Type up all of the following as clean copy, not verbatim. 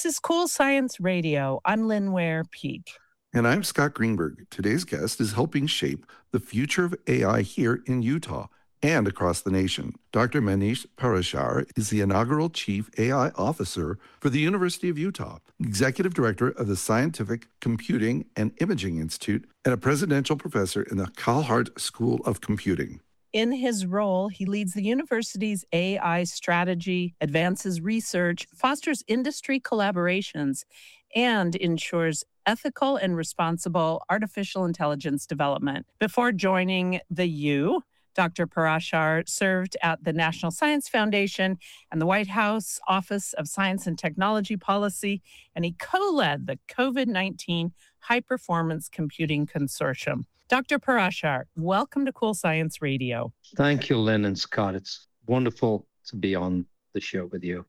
This is Cool Science Radio. I'm Lynn Ware Peak. And I'm Scott Greenberg. Today's guest is helping shape the future of AI here in Utah and across the nation. Dr. Manish Parashar is the inaugural Chief AI Officer for the University of Utah, Executive Director of the Scientific Computing and Imaging Institute, and a Presidential Professor in the Kalhart School of Computing. In his role, he leads the university's AI strategy, advances research, fosters industry collaborations, and ensures ethical and responsible artificial intelligence development. Before joining the U, Dr. Parashar served at the National Science Foundation and the White House Office of Science and Technology Policy, and he co-led the COVID-19 High Performance Computing Consortium. Dr. Parashar, welcome to Cool Science Radio. Thank you, Lynn and Scott. It's wonderful to be on the show with you.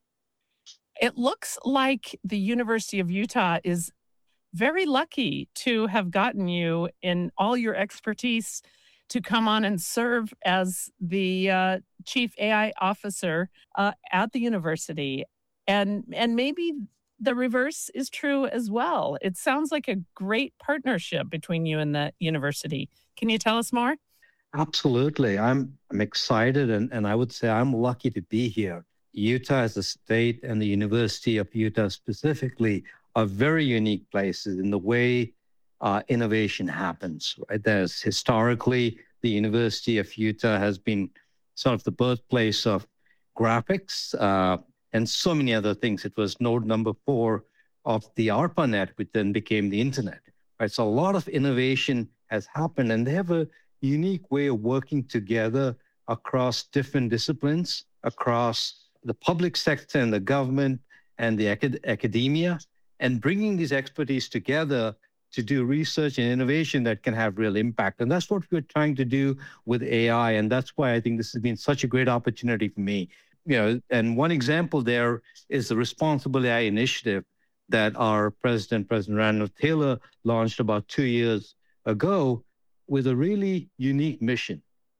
It looks like the University of Utah is very lucky to have gotten you in all your expertise to come on and serve as the Chief AI Officer at the university. And maybe the reverse is true as well. It sounds like a great partnership between you and the university. Can you tell us more? Absolutely. I'm excited, and I would say I'm lucky to be here. Utah as a state and the University of Utah specifically are very unique places in the way innovation happens. Right? There's historically, the University of Utah has been sort of the birthplace of graphics and so many other things. It was node number 4 of the ARPANET, which then became the internet. Right? So a lot of innovation has happened, and they have a unique way of working together across different disciplines, across the public sector and the government and the academia, and bringing these expertise together to do research and innovation that can have real impact. And that's what we're trying to do with AI. And that's why I think this has been such a great opportunity for me. You know, and one example there is the Responsible AI Initiative that our President Randall Taylor, launched about 2 years ago with a really unique mission.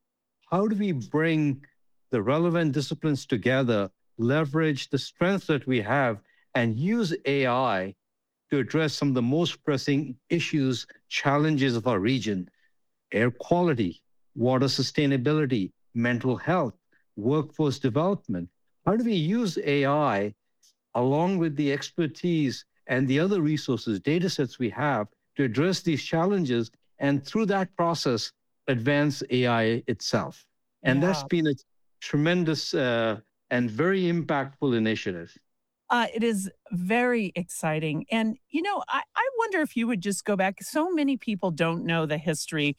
How do we bring the relevant disciplines together, leverage the strengths that we have, and use AI to address some of the most pressing issues, challenges of our region: air quality, water sustainability, mental health, workforce development? How do we use AI along with the expertise and the other resources, data sets we have to address these challenges, and through that process, advance AI itself? And that's been a tremendous and very impactful initiative. It is very exciting. And, you know, I wonder if you would just go back. So many people don't know the history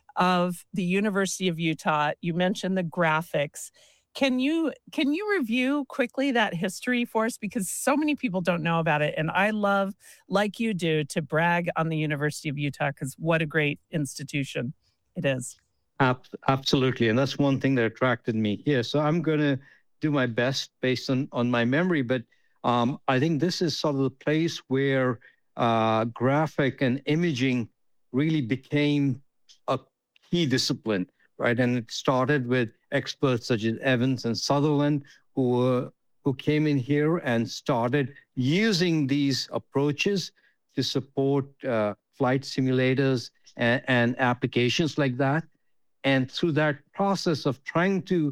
of the University of Utah. You mentioned the graphics. Can you review quickly that history for us? Because so many people don't know about it. And I love, like you do, to brag on the University of Utah, because what a great institution it is. Absolutely. And that's one thing that attracted me here. So I'm going to do my best based on my memory. But I think this is sort of the place where graphic and imaging really became a key discipline, right? And it started with experts such as Evans and Sutherland, who came in here and started using these approaches to support flight simulators and applications like that. And through that process of trying to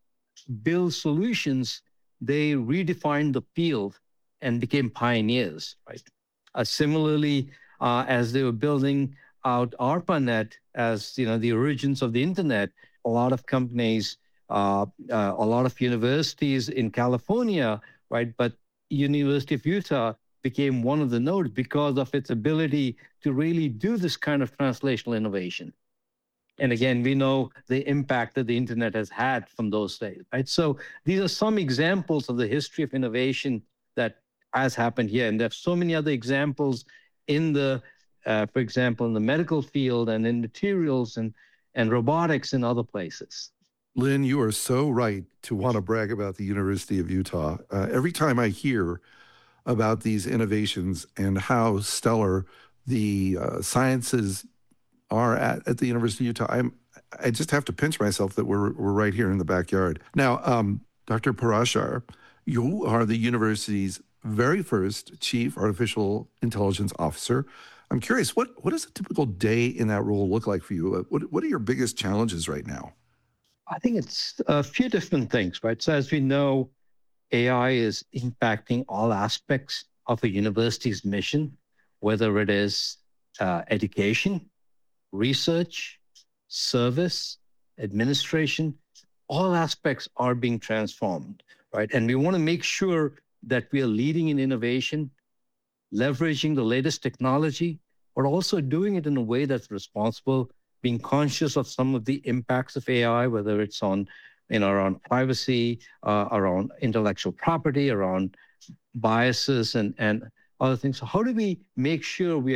build solutions, they redefined the field and became pioneers, right? Similarly, as they were building out ARPANET as, you know, the origins of the internet, a lot of companies, a lot of universities in California, right? But University of Utah became one of the nodes because of its ability to really do this kind of translational innovation. And again, we know the impact that the internet has had from those days, right? So these are some examples of the history of innovation that has happened here. And there's so many other examples in the, for example, in the medical field and in materials and robotics and other places. Lynn, you are so right to want to brag about the University of Utah. Every time I hear about these innovations and how stellar the sciences are at the University of Utah, I just have to pinch myself that we're right here in the backyard. Now, Dr. Parashar, you are the university's very first Chief Artificial Intelligence Officer. I'm curious, what does a typical day in that role look like for you? What are your biggest challenges right now? I think it's a few different things, right? So as we know, AI is impacting all aspects of a university's mission, whether it is education, research, service, administration, all aspects are being transformed, right? And we want to make sure that we are leading in innovation, leveraging the latest technology, but also doing it in a way that's responsible, being conscious of some of the impacts of AI, whether it's on, around privacy, around intellectual property, around biases and other things. So how do we make sure we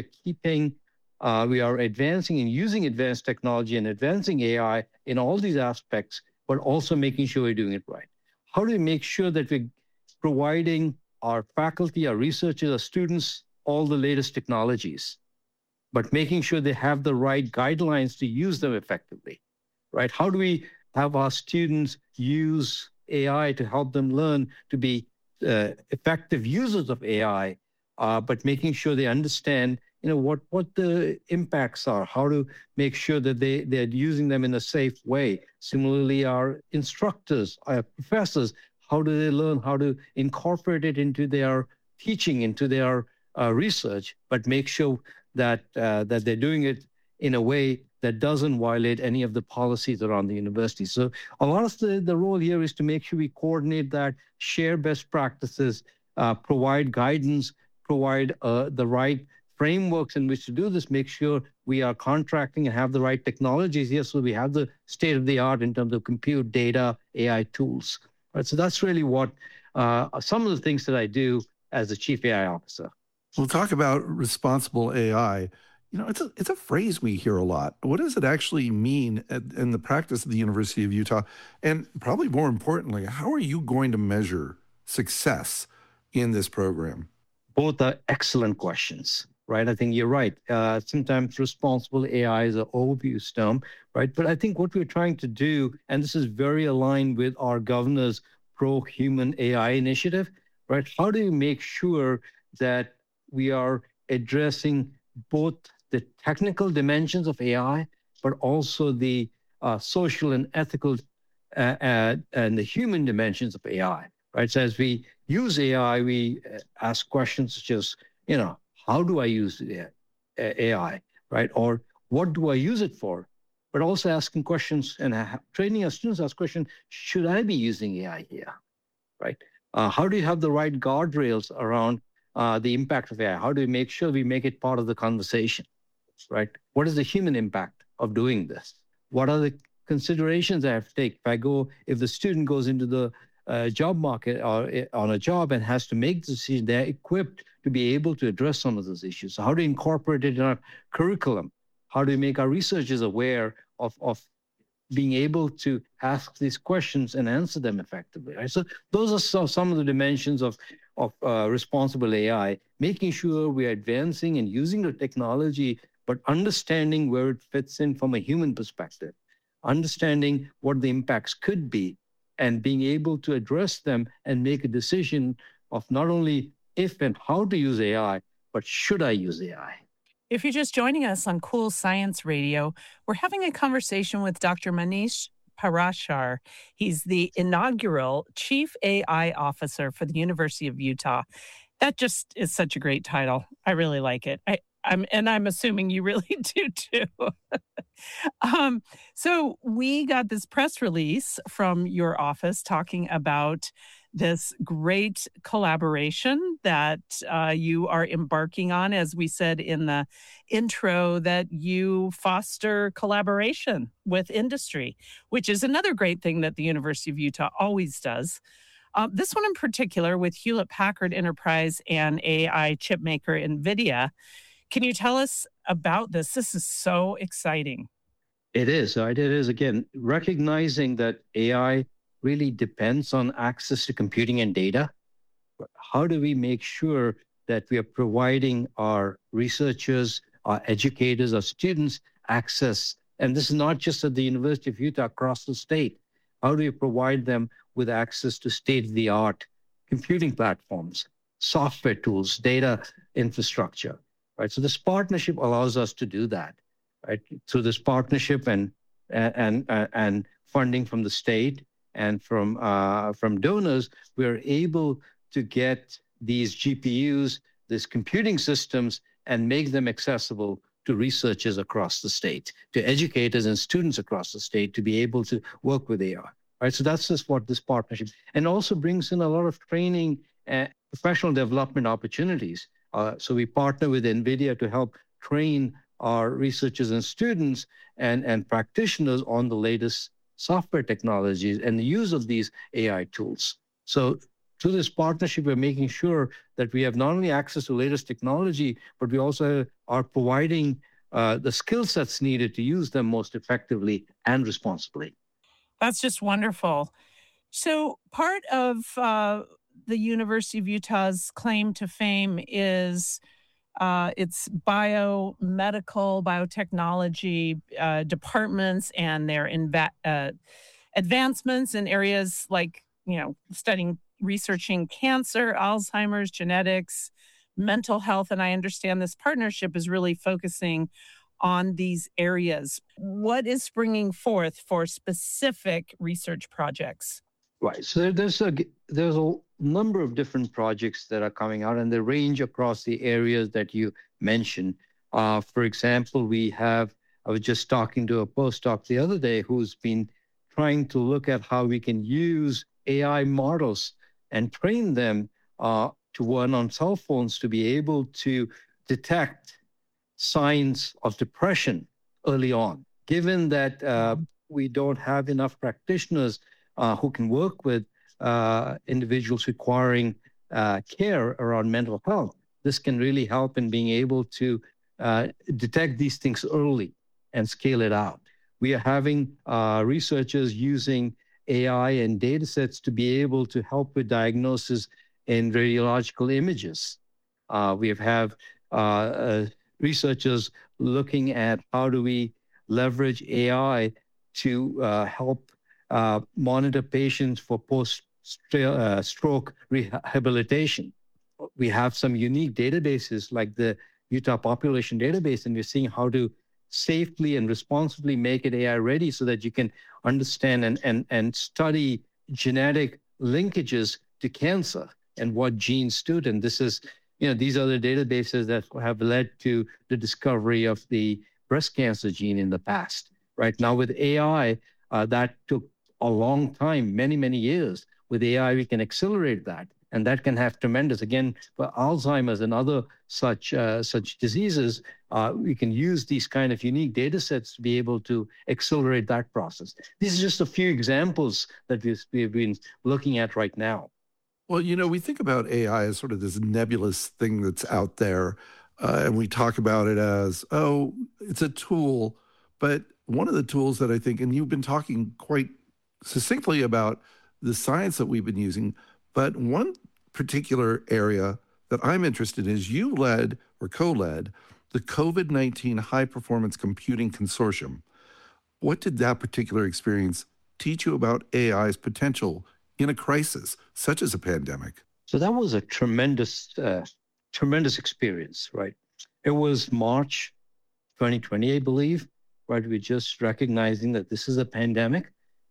are advancing and using advanced technology and advancing AI in all these aspects, but also making sure we're doing it right? How do we make sure that we're providing our faculty, our researchers, our students, all the latest technologies, but making sure they have the right guidelines to use them effectively, right? How do we have our students use AI to help them learn to be effective users of AI, but making sure they understand, what the impacts are, how to make sure that they're using them in a safe way. Similarly, our instructors, our professors, how do they learn how to incorporate it into their teaching, into their research, but make sure that they're doing it in a way that doesn't violate any of the policies around the university. So a lot of the role here is to make sure we coordinate that, share best practices, provide guidance, provide the right frameworks in which to do this, make sure we are contracting and have the right technologies here so we have the state of the art in terms of compute, data, AI tools. Right? So that's really what some of the things that I do as the Chief AI Officer. We'll talk about responsible AI. It's a phrase we hear a lot. What does it actually mean in the practice of the University of Utah? And probably more importantly, how are you going to measure success in this program? Both are excellent questions, right? I think you're right. Sometimes responsible AI is an overused term, right? But I think what we're trying to do, and this is very aligned with our governor's pro-human AI initiative, right? How do you make sure that we are addressing both the technical dimensions of AI, but also the social and ethical and the human dimensions of AI, right? So as we use AI, we ask questions such as, how do I use AI, right? Or what do I use it for? But also asking questions and training our students to ask questions, should I be using AI here, right? How do you have the right guardrails around the impact of AI? How do we make sure we make it part of the conversation, right? What is the human impact of doing this? What are the considerations I have to take? If the student goes into the job market or on a job and has to make the decision, they're equipped to be able to address some of those issues. So how do we incorporate it in our curriculum? How do we make our researchers aware of being able to ask these questions and answer them effectively, right? So those are some of the dimensions of responsible AI, making sure we are advancing and using the technology, but understanding where it fits in from a human perspective, understanding what the impacts could be, and being able to address them and make a decision of not only if and how to use AI, but should I use AI? If you're just joining us on Cool Science Radio, we're having a conversation with Dr. Manish Parashar. He's the inaugural Chief AI Officer for the University of Utah. That just is such a great title. I really like it. I'm assuming you really do too. So we got this press release from your office talking about this great collaboration that you are embarking on. As we said in the intro, that you foster collaboration with industry, which is another great thing that the University of Utah always does. This one in particular with Hewlett-Packard Enterprise and AI chip maker NVIDIA. Can you tell us about this? This is so exciting. It is. It is, again, recognizing that AI really depends on access to computing and data. How do we make sure that we are providing our researchers, our educators, our students access? And this is not just at the University of Utah, across the state. How do we provide them with access to state-of-the-art computing platforms, software tools, data infrastructure, right? So this partnership allows us to do that, right? Through this partnership and funding from the state and from donors, we're able to get these GPUs, these computing systems, and make them accessible to researchers across the state, to educators and students across the state to be able to work with AI. Right, so that's just what this partnership, and also brings in a lot of training and professional development opportunities. So we partner with NVIDIA to help train our researchers and students and practitioners on the latest software technologies and the use of these AI tools. So through this partnership, we're making sure that we have not only access to latest technology, but we also are providing the skill sets needed to use them most effectively and responsibly. That's just wonderful. So part of the University of Utah's claim to fame is its biomedical, biotechnology departments and their advancements in areas like, researching cancer, Alzheimer's, genetics, mental health. And I understand this partnership is really focusing on these areas. What is springing forth for specific research projects? Right. So there's a number of different projects that are coming out, and they range across the areas that you mentioned. For example, I was just talking to a postdoc the other day who's been trying to look at how we can use AI models and train them to run on cell phones to be able to detect signs of depression early on. Given that we don't have enough practitioners who can work with individuals requiring care around mental health, this can really help in being able to detect these things early and scale it out. We are having researchers using AI and data sets to be able to help with diagnosis in radiological images. We have researchers looking at how do we leverage AI to help monitor patients for post-stroke rehabilitation. We have some unique databases like the Utah Population Database, and we're seeing how to safely and responsibly make it AI ready so that you can understand and study genetic linkages to cancer and what genes do. And this is, these are the databases that have led to the discovery of the breast cancer gene in the past. Right now with AI, that took a long time, many, many years. With AI, we can accelerate that. And that can have tremendous, again, for Alzheimer's and other such diseases, we can use these kind of unique data sets to be able to accelerate that process. These are just a few examples that we've been looking at right now. Well, we think about AI as sort of this nebulous thing that's out there, and we talk about it as, it's a tool. But one of the tools that I think, and you've been talking quite succinctly about the science that we've been using, but one particular area that I'm interested in is you led or co-led the COVID-19 High Performance Computing Consortium. What did that particular experience teach you about AI's potential in a crisis such as a pandemic? So that was a tremendous experience, right? It was March 2020, I believe, right? We're just recognizing that this is a pandemic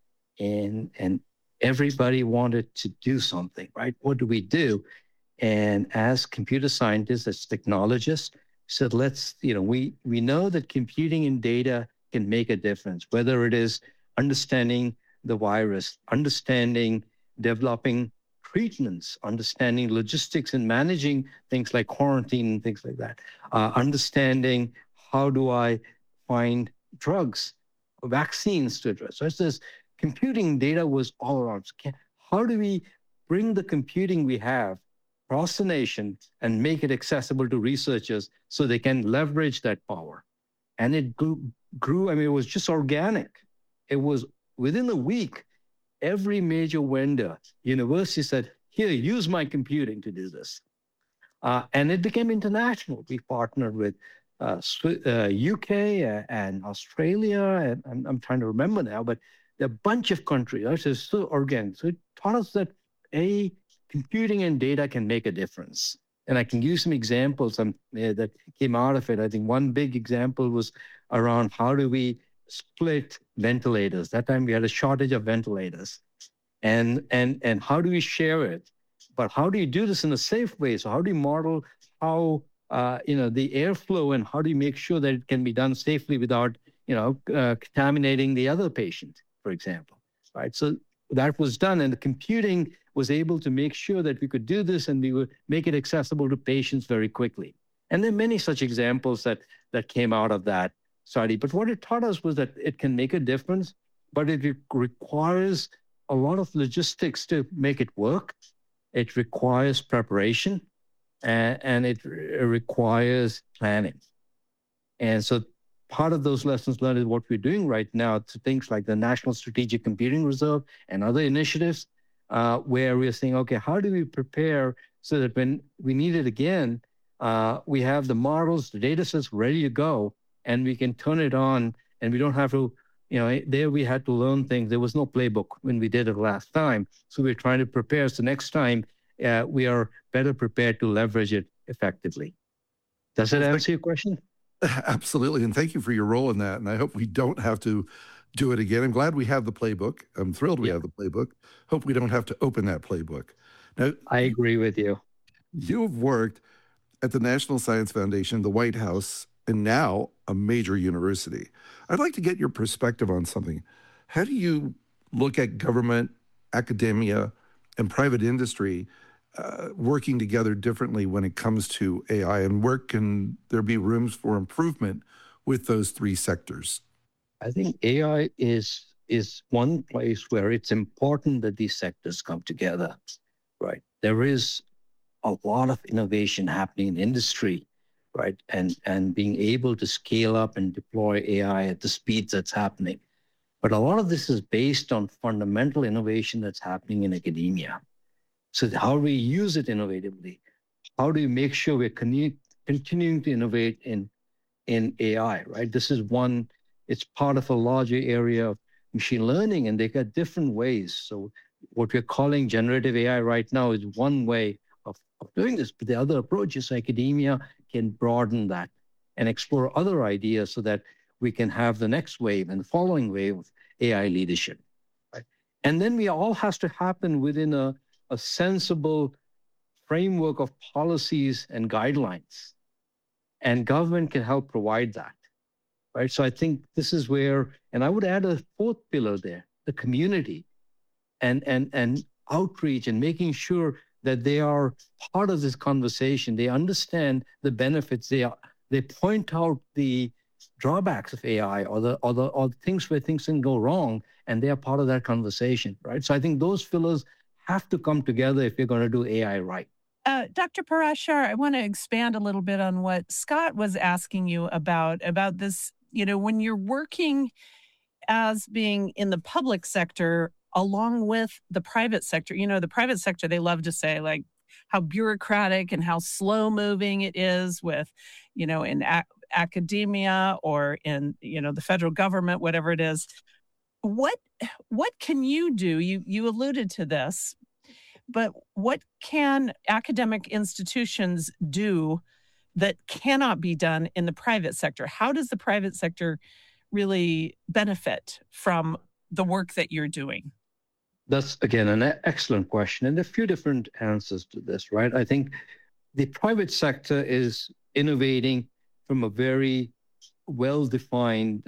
and everybody wanted to do something, right? What do we do? And as computer scientists, as technologists, said, we know that computing and data can make a difference, whether it is understanding the virus, understanding, developing treatments, understanding logistics and managing things like quarantine and things like that, understanding how do I find drugs, vaccines to address. So it's this computing data was all around. How do we bring the computing we have across the nation and make it accessible to researchers so they can leverage that power? And it grew. I mean, it was just organic. It was within a week, every major vendor, university said, here, use my computing to do this. And it became international. We partnered with UK and Australia, and I'm trying to remember now, but a bunch of countries. Right? So it's still organic. So it taught us that computing and data can make a difference. And I can give some examples that came out of it. I think one big example was around how do we split ventilators. That time we had a shortage of ventilators. And how do we share it? But how do you do this in a safe way? So how do you model how the airflow, and how do you make sure that it can be done safely without contaminating the other patient, for example, right? So that was done, and the computing was able to make sure that we could do this and we would make it accessible to patients very quickly. And there are many such examples that came out of that study. But what it taught us was that it can make a difference, but it requires a lot of logistics to make it work. It requires preparation, and it requires planning. And so part of those lessons learned is what we're doing right now to things like the National Strategic Computing Reserve and other initiatives, where we're saying, okay, how do we prepare so that when we need it again, we have the models, the data sets ready to go, and we can turn it on, and we don't have to, there we had to learn things. There was no playbook when we did it last time. So we're trying to prepare so next time we are better prepared to leverage it effectively. Does that answer your question? Absolutely. And thank you for your role in that. And I hope we don't have to do it again. I'm glad we have the playbook. I'm thrilled we have the playbook. Hope we don't have to open that playbook. Now, I agree with you. You've worked at the National Science Foundation, the White House, and now a major university. I'd like to get your perspective on something. How do you look at government, academia, and private industry working together differently when it comes to AI, and where can there be rooms for improvement with those three sectors? I think AI is one place where it's important that these sectors come together, right? There is a lot of innovation happening in industry, right? And being able to scale up and deploy AI at the speeds that's happening. But a lot of this is based on fundamental innovation that's happening in academia. So how do we use it innovatively? How do you make sure we're continuing to innovate in AI, right? This is one, it's part of a larger area of machine learning, and they got different ways. So what we're calling generative AI right now is one way of doing this, but the other approach is academia can broaden that and explore other ideas so that we can have the next wave and the following wave of AI leadership, right? And then we all has to happen within a sensible framework of policies and guidelines. And government can help provide that, right? So I think this is where, and I would add a fourth pillar there, the community and outreach and making sure that they are part of this conversation. They understand the benefits. They point out the drawbacks of AI or the things where things can go wrong, and they are part of that conversation, right? So I think those pillars have to come together if you're going to do AI right. Dr. Parashar, I want to expand a little bit on what Scott was asking you about this, when you're working as being in the public sector along with the private sector. The private sector, they love to say like how bureaucratic and how slow moving it is with, in academia or in, the federal government, whatever it is. What can you do? You alluded to this, but what can academic institutions do that cannot be done in the private sector? How does the private sector really benefit from the work that you're doing? That's, again, an excellent question. And there are a few different answers to this, right? I think the private sector is innovating from a very well-defined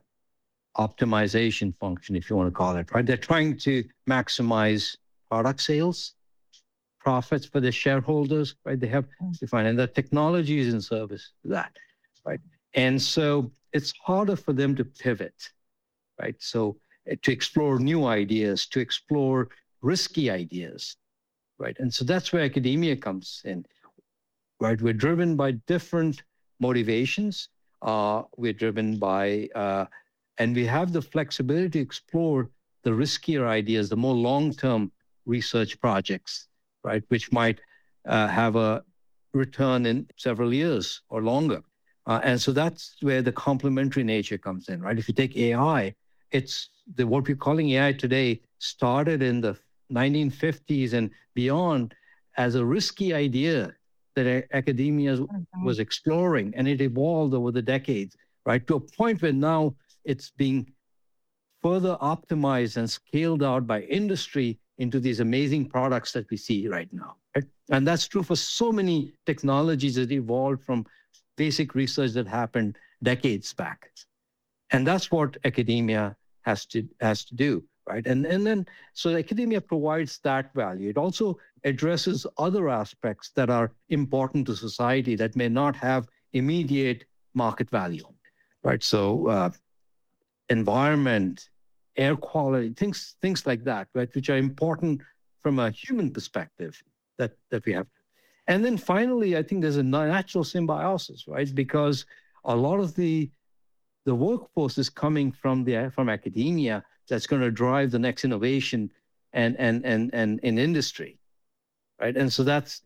optimization function, if you want to call it, right? They're trying to maximize product sales, profits for their shareholders, right? They have defined, and the technology is in service to that, right? And so it's harder for them to pivot, right? So to explore new ideas, to explore risky ideas, right? And so that's where academia comes in, right? We're driven by different motivations. We're driven by, and we have the flexibility to explore the riskier ideas, the more long-term research projects, right? Which might have a return in several years or longer. And so that's where the complementary nature comes in, right? If you take AI, it's what we're calling AI today started in the 1950s and beyond as a risky idea that academia was exploring, and it evolved over the decades, right, to a point where now it's being further optimized and scaled out by industry into these amazing products that we see right now. Right? And that's true for so many technologies that evolved from basic research that happened decades back. And that's what academia has to do, right? And then, so academia provides that value. It also addresses other aspects that are important to society that may not have immediate market value, right? So environment, air quality, things like that, right, which are important from a human perspective that we have. And then finally, I think there's a natural symbiosis, right? Because a lot of the workforce is coming from academia that's going to drive the next innovation and in industry, right? And so that's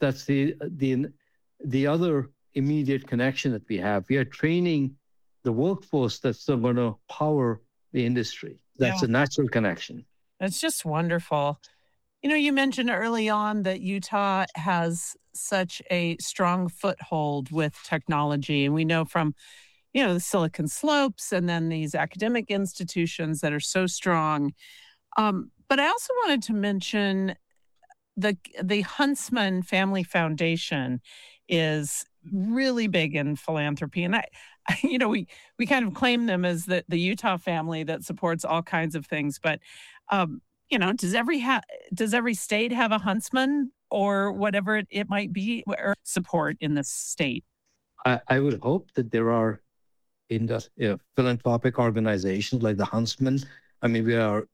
the other immediate connection that we have. We are training the workforce that's going to power the industry. That's a natural connection. It's just wonderful. You know, you mentioned early on that Utah has such a strong foothold with technology. And we know from, the Silicon Slopes and then these academic institutions that are so strong. But I also wanted to mention the Huntsman Family Foundation is really big in philanthropy. And we kind of claim them as the Utah family that supports all kinds of things. But, does every state have a Huntsman or whatever it might be, or support in this state? I would hope that there are philanthropic organizations like the Huntsman. I mean, we are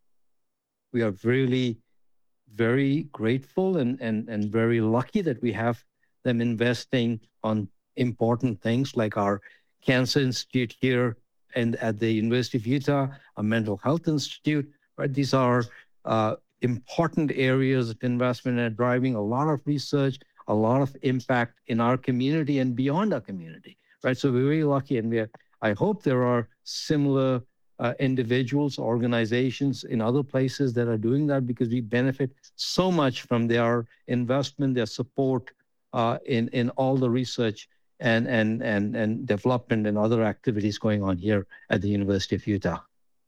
really very grateful and very lucky that we have them investing on important things like our Cancer Institute here and at the University of Utah, a Mental Health Institute, right? These are important areas of investment and driving a lot of research, a lot of impact in our community and beyond our community, right? So we're really lucky, and I hope there are similar individuals, organizations in other places that are doing that, because we benefit so much from their investment, their support in all the research and development and other activities going on here at the University of Utah.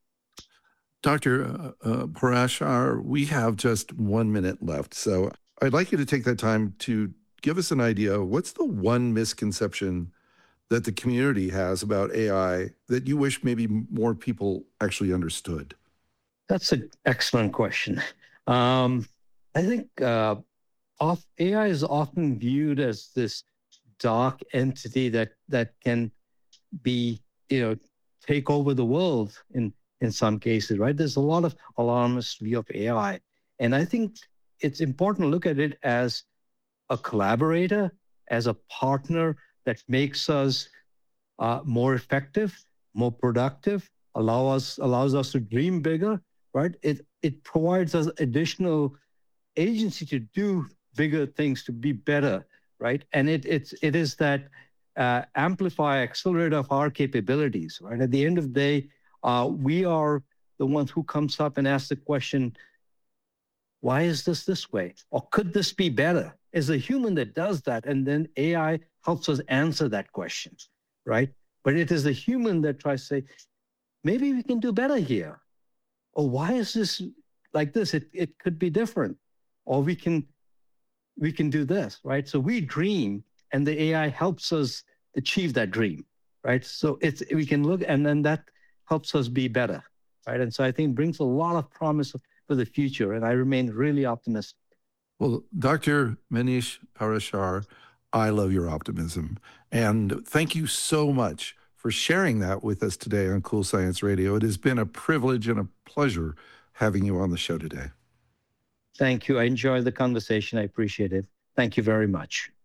Dr. Parashar, we have just 1 minute left. So I'd like you to take that time to give us an idea of what's the one misconception that the community has about AI that you wish maybe more people actually understood? That's an excellent question. I think AI is often viewed as this dark entity that can be, take over the world in some cases, right? There's a lot of alarmist view of AI. And I think it's important to look at it as a collaborator, as a partner that makes us more effective, more productive, allows us to dream bigger, right? It provides us additional agency to do bigger things, to be better, right? And it is that amplify, accelerator of our capabilities, right? At the end of the day, we are the ones who comes up and asks the question, why is this way? Or could this be better? It's a human that does that, and then AI helps us answer that question, right? But it is the human that tries to say, maybe we can do better here. Or why is this like this? It could be different. Or we can do this, right? So we dream, and the AI helps us achieve that dream, right? So we can look, and then that helps us be better, right? And so I think it brings a lot of promise for the future, and I remain really optimistic. Well, Dr. Manish Parashar, I love your optimism. And thank you so much for sharing that with us today on Cool Science Radio. It has been a privilege and a pleasure having you on the show today. Thank you. I enjoyed the conversation. I appreciate it. Thank you very much.